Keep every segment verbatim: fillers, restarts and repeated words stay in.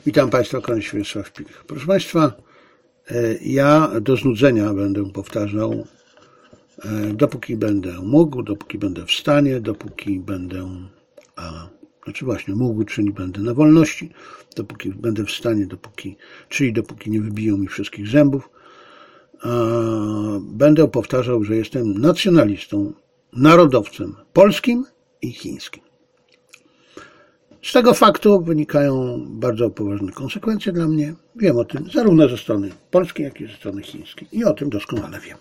Witam Państwa, koniec Świętosław Pilich. Proszę Państwa, ja do znudzenia będę powtarzał, dopóki będę mógł, dopóki będę w stanie, dopóki będę, a, znaczy właśnie mógł, czyli będę na wolności, dopóki będę w stanie, dopóki, czyli dopóki nie wybiją mi wszystkich zębów, będę powtarzał, że jestem nacjonalistą, narodowcem polskim i chińskim. Z tego faktu wynikają bardzo poważne konsekwencje dla mnie. Wiem o tym zarówno ze strony polskiej, jak i ze strony chińskiej. I o tym doskonale wiem.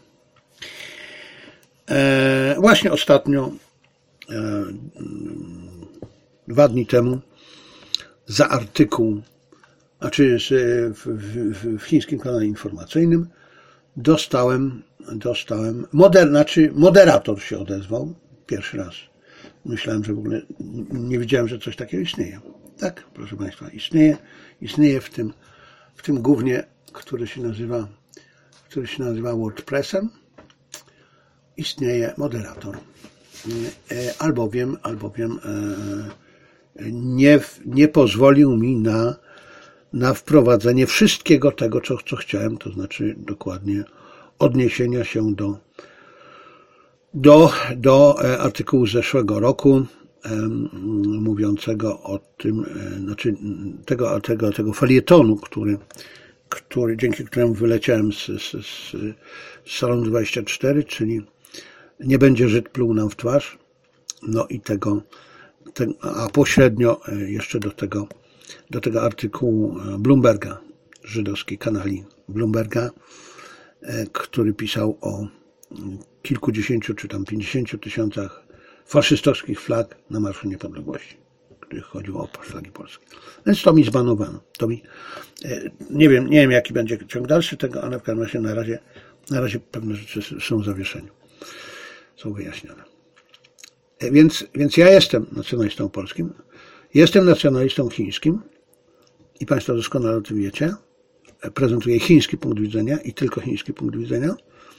E, właśnie ostatnio, e, dwa dni temu, za artykuł, znaczy w, w, w chińskim kanale informacyjnym, dostałem, dostałem moder, znaczy moderator się odezwał pierwszy raz. Myślałem, że w ogóle nie wiedziałem, że coś takiego istnieje. Tak, proszę Państwa, istnieje, istnieje w tym, w tym gównie, który się nazywa, który się nazywa WordPressem, istnieje moderator. Albowiem, albowiem nie, nie pozwolił mi na, na wprowadzenie wszystkiego tego, co, co chciałem, to znaczy dokładnie odniesienia się do Do, do artykułu z zeszłego roku mówiącego o tym, znaczy tego, tego, tego felietonu, który, który, dzięki któremu wyleciałem z, z, z, z Salonu dwadzieścia cztery, czyli nie będzie Żyd pluł nam w twarz, no i tego, te, a pośrednio jeszcze do tego, do tego artykułu Bloomberga, żydowskiej kanali Bloomberga, który pisał o kilkudziesięciu czy tam pięćdziesięciu tysiącach faszystowskich flag na Marszu Niepodległości, w których chodziło o flagi polskie. Więc to mi zbanowano. To mi, nie wiem, nie wiem jaki będzie ciąg dalszy tego, ale w każdym razie na razie, na razie pewne rzeczy są w zawieszeniu. Są wyjaśnione. Więc, więc ja jestem nacjonalistą polskim, jestem nacjonalistą chińskim i Państwo doskonale o tym wiecie. Prezentuję chiński punkt widzenia i tylko chiński punkt widzenia.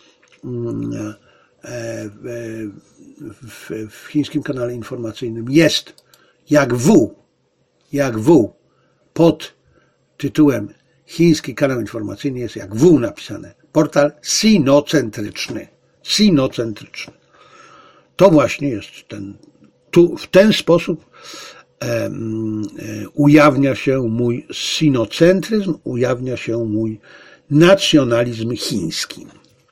W, w, w chińskim kanale informacyjnym jest jak W, jak W pod tytułem chiński kanał informacyjny jest jak W napisane. Portal sinocentryczny. Sinocentryczny. To właśnie jest ten, tu w ten sposób um, ujawnia się mój sinocentryzm, ujawnia się mój nacjonalizm chiński.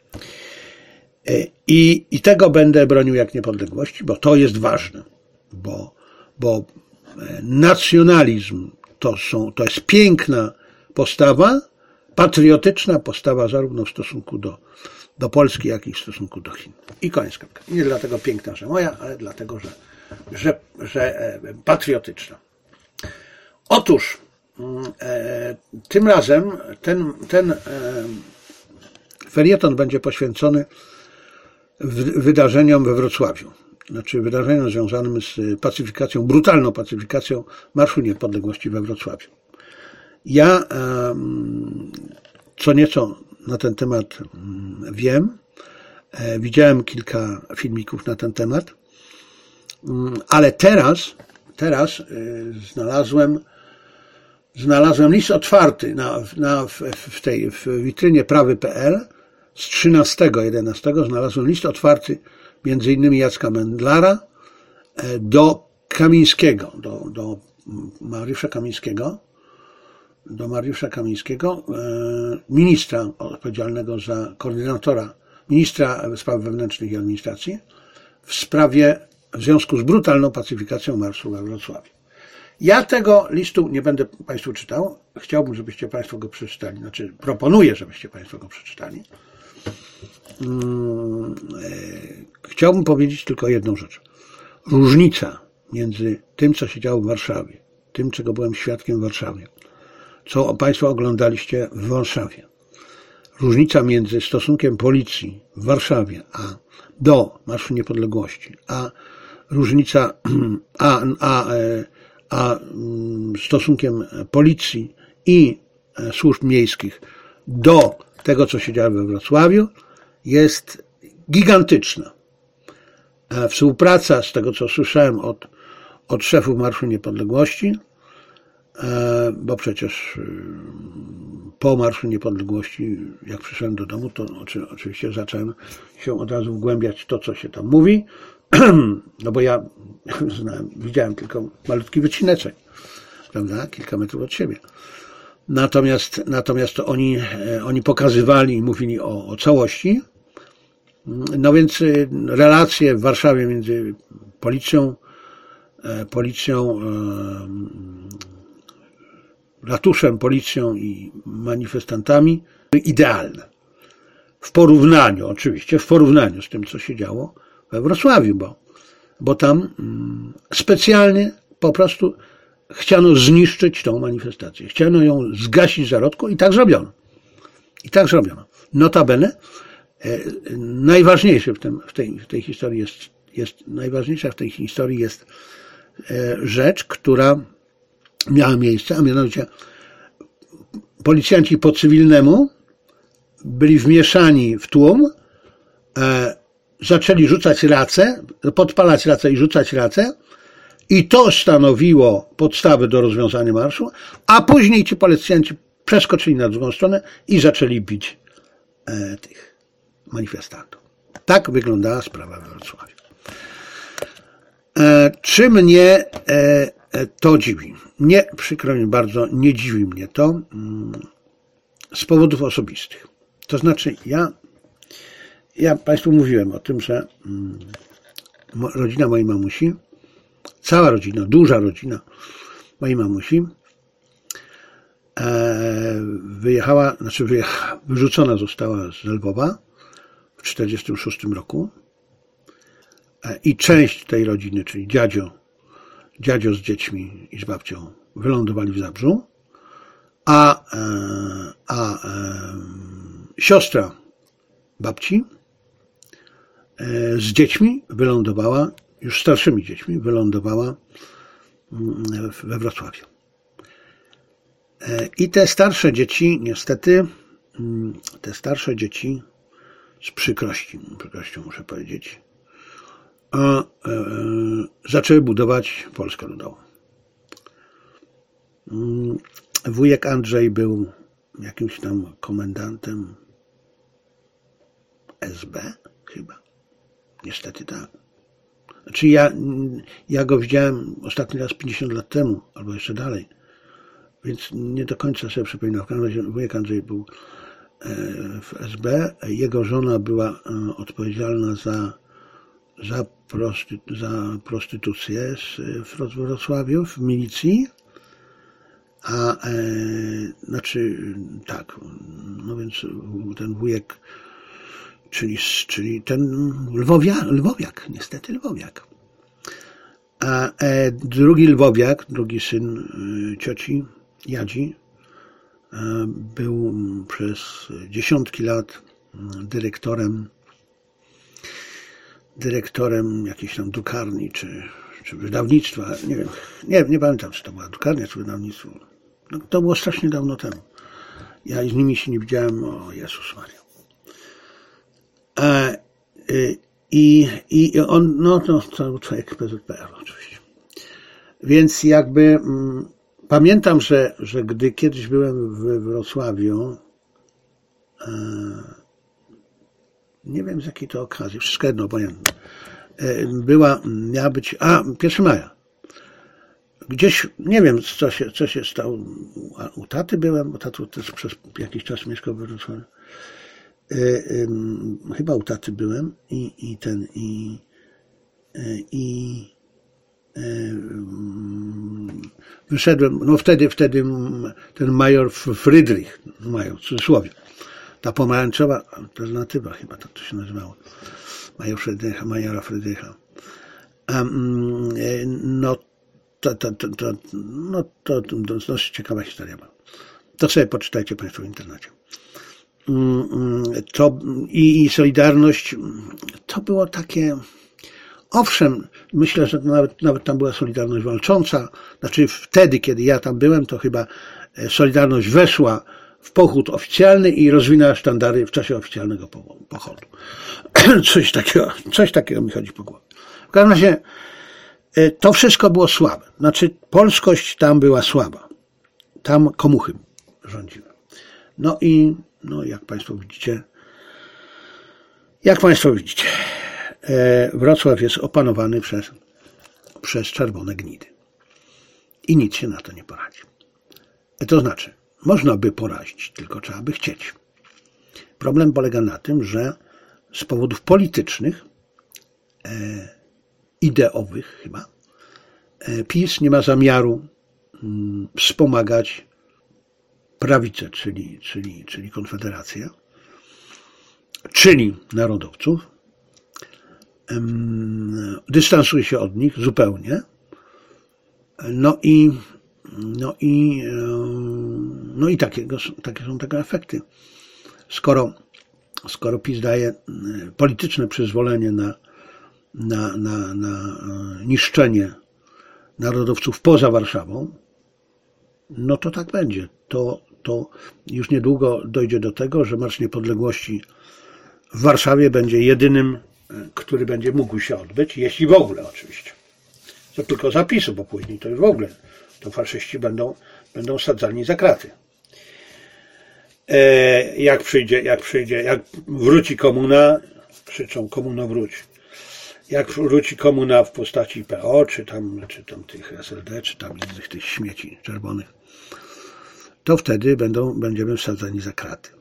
I, I tego będę bronił jak niepodległości, bo to jest ważne, bo, bo nacjonalizm to, są, to jest piękna postawa, patriotyczna postawa zarówno w stosunku do, do Polski, jak i w stosunku do Chin. I koniec kropka. Nie dlatego piękna, że moja, ale dlatego, że, że, że patriotyczna. Otóż e, tym razem ten, ten e, felieton będzie poświęcony wydarzeniom we Wrocławiu, znaczy wydarzeniom związanym z pacyfikacją, brutalną pacyfikacją Marszu Niepodległości we Wrocławiu. Ja co nieco na ten temat wiem, widziałem kilka filmików na ten temat, ale teraz, teraz znalazłem, znalazłem list otwarty na, na, w, w tej w witrynie prawy kropka p l. Z trzynastego jedenastego znalazłem list otwarty między innymi Jacka Mendlara do Kamińskiego, do, do Mariusza Kamińskiego, do Mariusza Kamińskiego, ministra odpowiedzialnego za koordynatora, ministra spraw wewnętrznych i administracji w sprawie, w związku z brutalną pacyfikacją marszu we Wrocławiu. Ja tego listu nie będę Państwu czytał. Chciałbym, żebyście Państwo go przeczytali. Znaczy, proponuję, żebyście Państwo go przeczytali. Chciałbym powiedzieć tylko jedną rzecz. Różnica między tym, co się działo w Warszawie, tym, czego byłem świadkiem w Warszawie, co Państwo oglądaliście w Warszawie. Różnica między stosunkiem policji w Warszawie a do Marszu Niepodległości, a różnica a, a, a stosunkiem policji i służb miejskich do tego, co się działo we Wrocławiu, jest gigantyczna. Współpraca, z tego co słyszałem od, od szefów Marszu Niepodległości, bo przecież po Marszu Niepodległości, jak przyszedłem do domu, to oczywiście zacząłem się od razu wgłębiać to, co się tam mówi, no bo ja znałem, widziałem tylko malutki wycineczek, prawda, kilka metrów od siebie. Natomiast, natomiast to oni, oni pokazywali i mówili o, o całości. No więc relacje w Warszawie między policją, policją, ratuszem, policją i manifestantami były idealne. W porównaniu, oczywiście, w porównaniu z tym, co się działo we Wrocławiu, bo, bo tam specjalnie po prostu chciano zniszczyć tą manifestację. Chciano ją zgasić w zarodku i tak zrobiono. I tak zrobiono. Notabene e, najważniejsze w, tym, w, tej, w tej historii jest, jest, najważniejsza w tej historii jest e, rzecz, która miała miejsce, a mianowicie policjanci po cywilnemu byli wmieszani w tłum, e, zaczęli rzucać race, podpalać race i rzucać race, i to stanowiło podstawę do rozwiązania marszu, a później ci policjanci przeskoczyli na drugą stronę i zaczęli bić e, tych manifestantów. Tak wyglądała sprawa we Wrocławiu. E, czy mnie e, to dziwi? Nie, przykro mi bardzo, nie dziwi mnie to mm, z powodów osobistych. To znaczy, ja, ja Państwu mówiłem o tym, że mm, rodzina mojej mamusi, cała rodzina, duża rodzina mojej mamusi wyjechała, znaczy wyjechała, wyrzucona została z Lwowa w tysiąc dziewięćset czterdziestym szóstym roku i część tej rodziny, czyli dziadzio, dziadzio z dziećmi i z babcią wylądowali w Zabrzu, a, a, a siostra babci z dziećmi wylądowała, już starszymi dziećmi, wylądowała we Wrocławiu. I te starsze dzieci, niestety, te starsze dzieci z przykrości, przykrością muszę powiedzieć, zaczęły budować Polskę Ludową. Wujek Andrzej był jakimś tam komendantem S B chyba. Niestety tak. Znaczy ja, ja go widziałem ostatni raz pięćdziesiąt lat temu, albo jeszcze dalej, więc nie do końca sobie przypominam. W każdym razie wujek Andrzej był w S B, jego żona była odpowiedzialna za, za, prosty, za prostytucję w Wrocławiu, w milicji, a e, znaczy tak, no więc ten wujek, Czyli, czyli ten Lwowia, Lwowiak, niestety Lwowiak. A e, drugi Lwowiak, drugi syn e, cioci Jadzi, e, był przez dziesiątki lat dyrektorem, dyrektorem jakiejś tam drukarni, czy, czy wydawnictwa, nie wiem, nie, nie pamiętam, czy to była drukarnia, czy wydawnictwo. No, to było strasznie dawno temu. Ja z nimi się nie widziałem, o Jezus Maria. I, i on, no to, to był człowiek P Z P R oczywiście. Więc jakby mm, pamiętam, że, że gdy kiedyś byłem w Wrocławiu, e, nie wiem z jakiej to okazji, wszystko jedno, obojętne, e, była, miała być, a, pierwszego maja. Gdzieś, nie wiem co się, co się stało, u taty byłem, bo tatu też przez jakiś czas mieszkał w Wrocławiu. Chyba u taty byłem i, i ten i, i wyszedłem, no wtedy, wtedy ten major Friedrich, major w cudzysłowie, ta pomarańczowa alternatywa chyba tak to się nazywało, major Friedricha, majora Friedricha. No to, to, to, to, no to, to dosyć ciekawa historia była. To sobie poczytajcie Państwo w internecie. To i, i Solidarność to było takie, owszem, myślę, że nawet, nawet tam była Solidarność walcząca, znaczy wtedy, kiedy ja tam byłem, to chyba Solidarność weszła w pochód oficjalny i rozwinęła sztandary w czasie oficjalnego pochodu. Coś takiego, coś takiego mi chodzi po głowie. W każdym razie to wszystko było słabe, znaczy polskość tam była słaba. tam komuchy rządziły. No i no jak Państwo widzicie, jak Państwo widzicie, Wrocław jest opanowany przez, przez czerwone gnidy. I nic się na to nie poradzi. To znaczy, można by poradzić, tylko trzeba by chcieć. Problem polega na tym, że z powodów politycznych, e, ideowych chyba, e, PiS nie ma zamiaru mm, wspomagać prawicę, czyli, czyli, czyli Konfederację, czyli narodowców. E, dystansuje się od nich zupełnie. No i, no i, e, no i takie, takie są tego efekty. Skoro, skoro PiS daje polityczne przyzwolenie na, na, na, na niszczenie narodowców poza Warszawą, no to tak będzie. To, to już niedługo dojdzie do tego, że Marsz Niepodległości w Warszawie będzie jedynym, który będzie mógł się odbyć, jeśli w ogóle oczywiście. To tylko zapisu, bo później to już w ogóle to faszyści będą, będą sadzani za kraty. Jak przyjdzie, jak przyjdzie, jak wróci komuna, krzyczą komuna wróć. Jak wróci komuna w postaci P O, czy tam, czy tam tych S L D, czy tam innych tych śmieci czerwonych, to wtedy będą, będziemy wsadzani za kraty.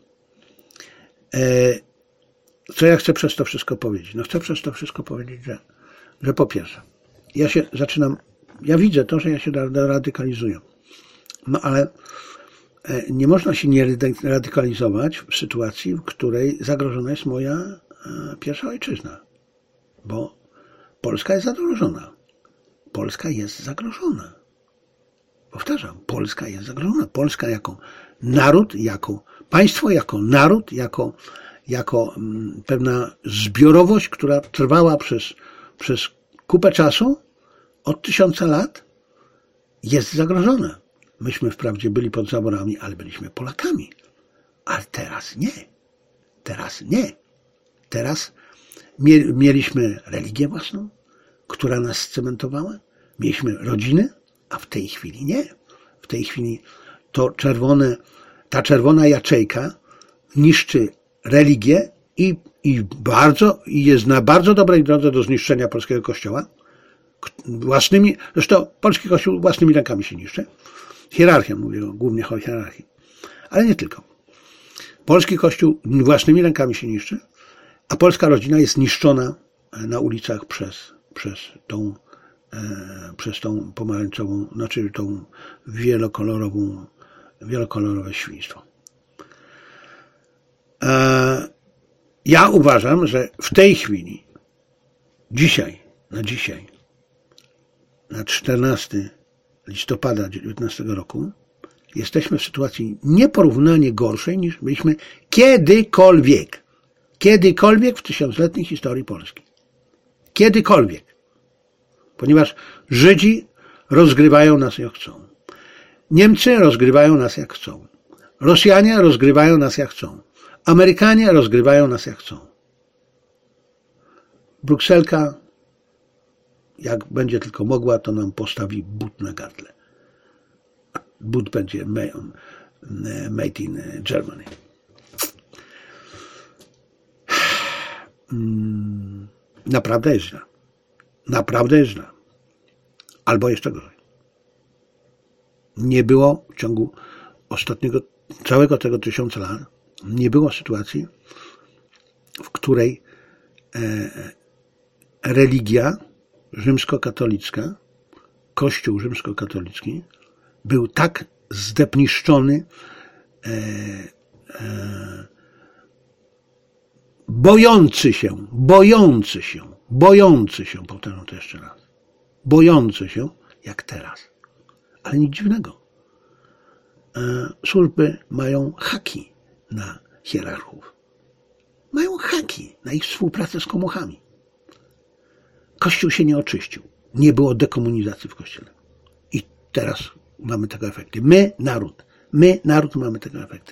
Co ja chcę przez to wszystko powiedzieć? No chcę przez to wszystko powiedzieć, że, że po pierwsze, ja się zaczynam, ja widzę to, że ja się radykalizuję. No ale nie można się nie radykalizować w sytuacji, w której zagrożona jest moja pierwsza ojczyzna. Bo Polska jest zagrożona. Polska jest zagrożona. Powtarzam, Polska jest zagrożona. Polska jako naród, jako państwo, jako naród, jako, jako pewna zbiorowość, która trwała przez, przez kupę czasu, od tysiąca lat, jest zagrożona. Myśmy wprawdzie byli pod zaborami, ale byliśmy Polakami. Ale teraz nie. Teraz nie. Teraz mieliśmy religię własną, która nas scementowała. Mieliśmy rodziny, a w tej chwili nie. W tej chwili to czerwone, ta czerwona jaczejka niszczy religię i, i bardzo, i jest na bardzo dobrej drodze do zniszczenia polskiego kościoła. Własnymi, zresztą polski kościół własnymi rękami się niszczy. Hierarchią, mówię głównie o hierarchii. Ale nie tylko. Polski kościół własnymi rękami się niszczy, a polska rodzina jest niszczona na ulicach przez, przez, tą, e, przez tą pomarańczową, znaczy tą wielokolorową, wielokolorowe świństwo. E, ja uważam, że w tej chwili, dzisiaj, na dzisiaj, na czternastego listopada dziewiętnastego roku, jesteśmy w sytuacji nieporównanie gorszej niż byliśmy kiedykolwiek. Kiedykolwiek w tysiącletniej historii Polski. Kiedykolwiek. Ponieważ Żydzi rozgrywają nas jak chcą. Niemcy rozgrywają nas jak chcą. Rosjanie rozgrywają nas jak chcą. Amerykanie rozgrywają nas jak chcą. Brukselka, jak będzie tylko mogła, to nam postawi but na gardle. But będzie made in Germany. Naprawdę jest źle. Naprawdę jest źle. Albo jeszcze gorzej. Nie było w ciągu ostatniego, całego tego tysiąca lat, nie było sytuacji, w której e, religia rzymskokatolicka, Kościół rzymskokatolicki był tak zdepniszczony, e, e, bojący się, bojący się, bojący się, powtarzam to jeszcze raz, bojący się jak teraz. Ale nic dziwnego. E, służby mają haki na hierarchów. Mają haki na ich współpracę z komuchami. Kościół się nie oczyścił. Nie było dekomunizacji w Kościele. I teraz mamy tego efekty. My, naród. My, naród, mamy tego efekty.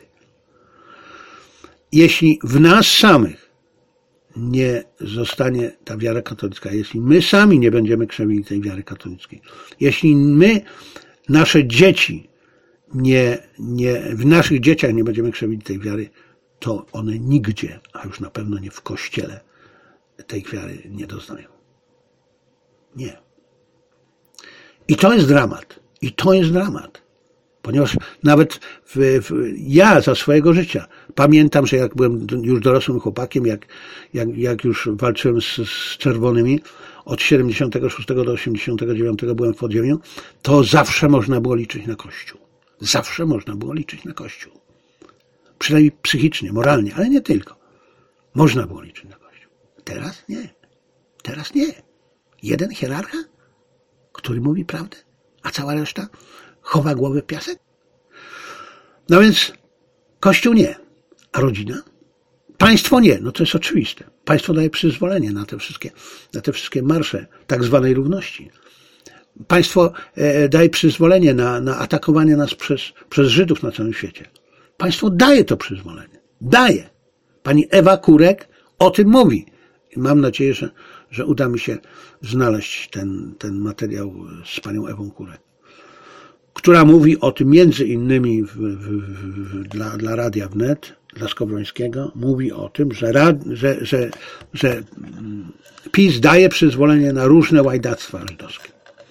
Jeśli w nas samych nie zostanie ta wiara katolicka, jeśli my sami nie będziemy krzewili tej wiary katolickiej, jeśli my, nasze dzieci nie, nie, w naszych dzieciach nie będziemy krzewili tej wiary, to one nigdzie, a już na pewno nie w Kościele, tej wiary nie doznają. Nie. I to jest dramat. I to jest dramat. Ponieważ nawet w, w, ja za swojego życia pamiętam, że jak byłem już dorosłym chłopakiem, jak, jak, jak już walczyłem z, z czerwonymi, od siedemdziesiątego szóstego do osiemdziesiątego dziewiątego byłem w podziemiu, to zawsze można było liczyć na Kościół. Zawsze można było liczyć na Kościół. Przynajmniej psychicznie, moralnie, ale nie tylko. Można było liczyć na Kościół. Teraz nie. Teraz nie. Jeden hierarcha, który mówi prawdę, a cała reszta chowa głowę w piasek? No więc Kościół nie, a rodzina? Państwo nie, no to jest oczywiste. Państwo daje przyzwolenie na te wszystkie, na te wszystkie marsze tak zwanej równości. Państwo e, daje przyzwolenie na, na atakowanie nas przez, przez Żydów na całym świecie. Państwo daje to przyzwolenie. Daje. Pani Ewa Kurek o tym mówi. I mam nadzieję, że, że uda mi się znaleźć ten, ten materiał z panią Ewą Kurek, która mówi o tym między innymi w, w, w, dla, dla Radia Wnet, dla Skowrońskiego, mówi o tym, że, rad, że, że, że PiS daje przyzwolenie na różne łajdactwa żydowskie.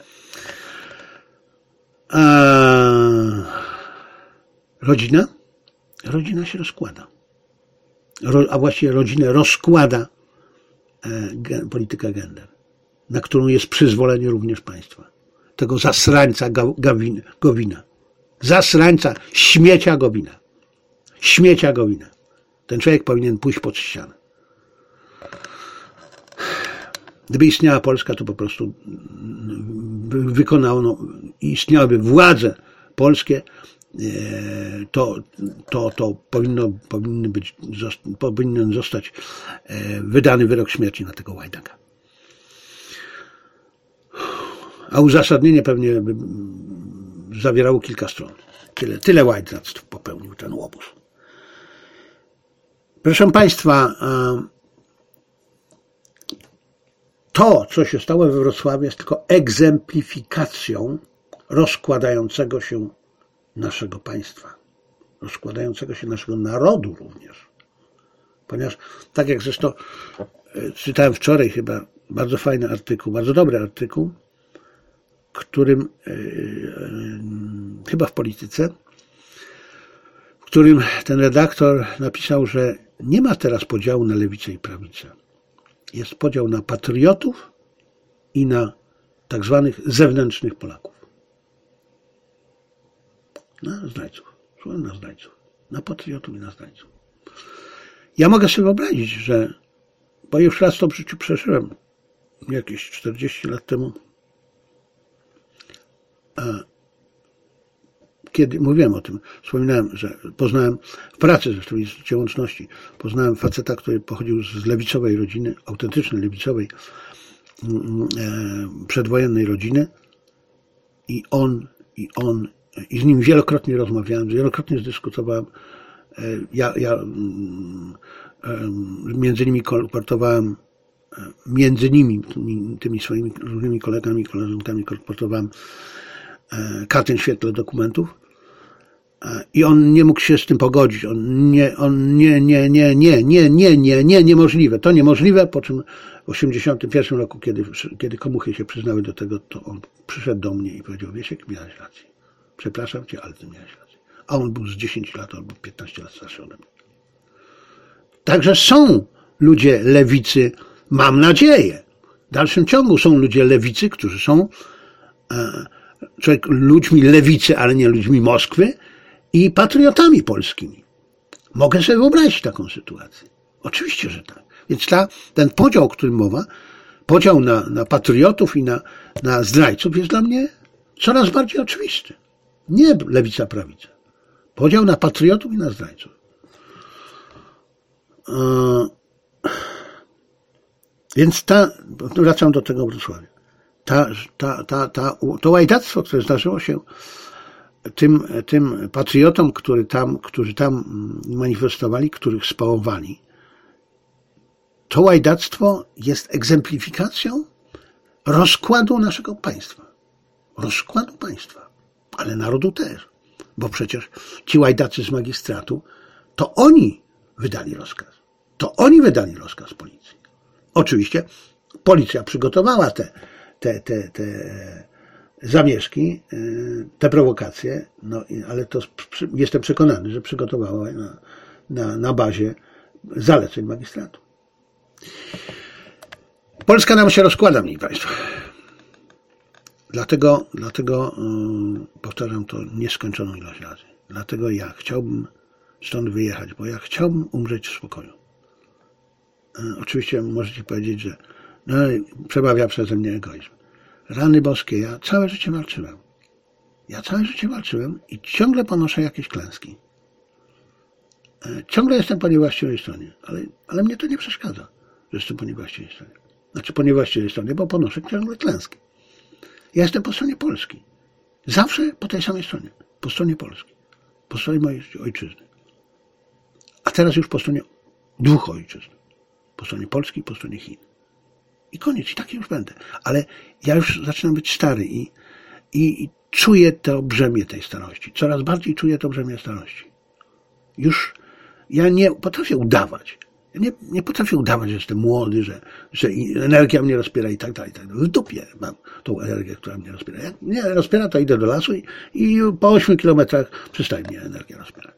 A rodzina? Rodzina się rozkłada. Ro, a właściwie rodzinę rozkłada e, polityka gender, na którą jest przyzwolenie również państwa. Tego zasrańca Gowina, Gowina. Zasrańca, śmiecia Gowina. Śmiecia Gowina. Ten człowiek powinien pójść pod ścianę. Gdyby istniała Polska, to po prostu wykonano, istniałyby władze polskie, to, to, to powinno, powinny być, powinien zostać wydany wyrok śmierci na tego łajdaka. A uzasadnienie pewnie by zawierało kilka stron. Tyle, tyle łajdactw popełnił ten łobuz. Proszę Państwa, to, co się stało we Wrocławiu, jest tylko egzemplifikacją rozkładającego się naszego państwa, rozkładającego się naszego narodu również. Ponieważ, tak jak zresztą czytałem wczoraj chyba bardzo fajny artykuł, bardzo dobry artykuł, którym chyba w Polityce, w którym ten redaktor napisał, że nie ma teraz podziału na lewicę i prawicę. Jest podział na patriotów i na tak zwanych zewnętrznych Polaków. Na zdrajców. Na zdrajców. Na patriotów i na zdrajców. Ja mogę sobie wyobrazić, że, bo już raz to w życiu przeżyłem, jakieś czterdzieści lat temu, kiedy mówiłem o tym, wspominałem, że poznałem w pracy zresztą Instytucie Łączności, poznałem faceta, który pochodził z lewicowej rodziny, autentycznej lewicowej, przedwojennej rodziny i on, i on, i z nim wielokrotnie rozmawiałem, wielokrotnie zdyskutowałem. Ja, ja między nimi kolportowałem, między nimi, tymi, tymi swoimi różnymi kolegami i koleżankami kolportowałem kartę w świetle dokumentów i on nie mógł się z tym pogodzić. On nie, on nie, nie, nie, nie, nie, nie, nie, nie, niemożliwe. To niemożliwe, po czym w osiemdziesiątym pierwszym roku, kiedy, kiedy komuchy się przyznały do tego, to on przyszedł do mnie i powiedział: Wiesiek, miałeś rację. Przepraszam cię, ale ty miałeś rację. A on był z dziesięć lat albo piętnaście lat starszy ode mnie. Także są ludzie lewicy, mam nadzieję. W dalszym ciągu są ludzie lewicy, którzy są e, człowiek, ludźmi lewicy, ale nie ludźmi Moskwy i patriotami polskimi. Mogę sobie wyobrazić taką sytuację. Oczywiście, że tak. Więc ta, ten podział, o którym mowa, podział na, na patriotów i na, na zdrajców jest dla mnie coraz bardziej oczywisty. Nie lewica, prawica. Podział na patriotów i na zdrajców. Yy, więc ta, wracam do tego Wrocławia. Ta, ta, ta, ta, to łajdactwo, które zdarzyło się tym, tym patriotom, który tam, którzy tam manifestowali, których spałowali, to łajdactwo jest egzemplifikacją rozkładu naszego państwa. Rozkładu państwa, ale narodu też. bo przecież ci łajdacy z magistratu, to oni wydali rozkaz. To oni wydali rozkaz policji. Oczywiście policja przygotowała te, te, te, te zamieszki, te prowokacje, no, ale to jestem przekonany, że przygotowała na, na, na bazie zaleceń magistratu. Polska nam się rozkłada, mili Państwo. Dlatego, dlatego powtarzam to nieskończoną ilość razy. Dlatego ja chciałbym stąd wyjechać, bo ja chciałbym umrzeć w spokoju. Oczywiście możecie powiedzieć, że no, przemawia przeze mnie egoizm. Rany boskie, ja całe życie walczyłem. Ja całe życie walczyłem i ciągle ponoszę jakieś klęski. Ciągle jestem po niewłaściwej stronie, ale, ale mnie to nie przeszkadza, że jestem po niewłaściwej stronie. Znaczy po niewłaściwej stronie, bo ponoszę ciągle klęski. Ja jestem po stronie Polski. Zawsze po tej samej stronie. Po stronie Polski. Po stronie mojej ojczyzny. A teraz już po stronie dwóch ojczyzn. Po stronie Polski i po stronie Chin. I koniec. I taki już będę. Ale ja już zaczynam być stary i, i, i czuję to brzemię tej starości. Coraz bardziej czuję to brzemię starości. Już ja nie potrafię udawać. Ja nie, nie potrafię udawać, że jestem młody, że, że energia mnie rozpiera i tak dalej. Tak. W dupie mam tą energię, która mnie rozpiera. Jak mnie rozpiera, to idę do lasu i, i po ośmiu kilometrach przestaje mnie energia rozpierać.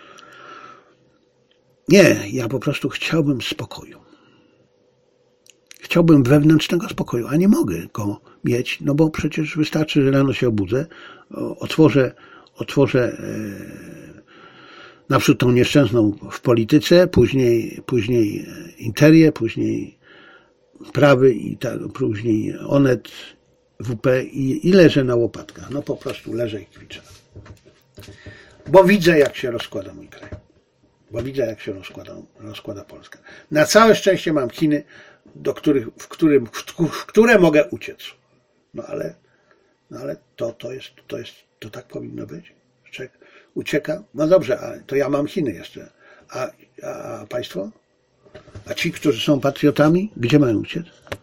Nie, ja po prostu chciałbym spokoju. Chciałbym wewnętrznego spokoju, a nie mogę go mieć, no bo przecież wystarczy, że rano się obudzę, otworzę, otworzę naprzód tą nieszczęsną w polityce, później, później Interię, później Prawy i tak, później Onet, W P i, i leżę na łopatkach. No po prostu leżę i kwiczę. Bo widzę, jak się rozkłada mój kraj. Bo widzę, jak się rozkłada, rozkłada Polska. Na całe szczęście mam Chiny, do których, w, którym, w które mogę uciec. No ale, no ale to, to, jest, to, jest, to tak powinno być. Ucieka? No dobrze, a to ja mam Chiny jeszcze. A, a, a państwo? A ci, którzy są patriotami, gdzie mają uciec?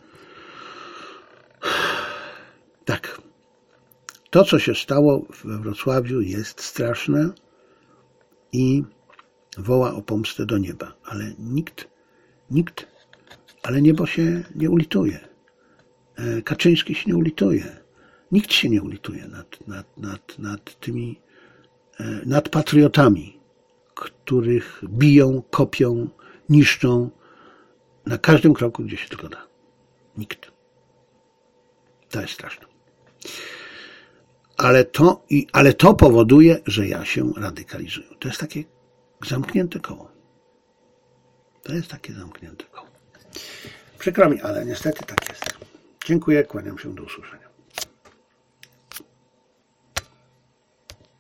Tak. To, co się stało we Wrocławiu, jest straszne i woła o pomstę do nieba. Ale nikt, nikt, ale niebo się nie ulituje. Kaczyński się nie ulituje. Nikt się nie ulituje nad, nad, nad, nad tymi, nad patriotami, których biją, kopią, niszczą na każdym kroku, gdzie się tylko da. Nikt. To jest straszne. Ale to, i, ale to powoduje, że ja się radykalizuję. To jest takie zamknięte koło. To jest takie zamknięte koło. Przykro mi, ale niestety tak jest. Dziękuję, kłaniam się, do usłyszenia.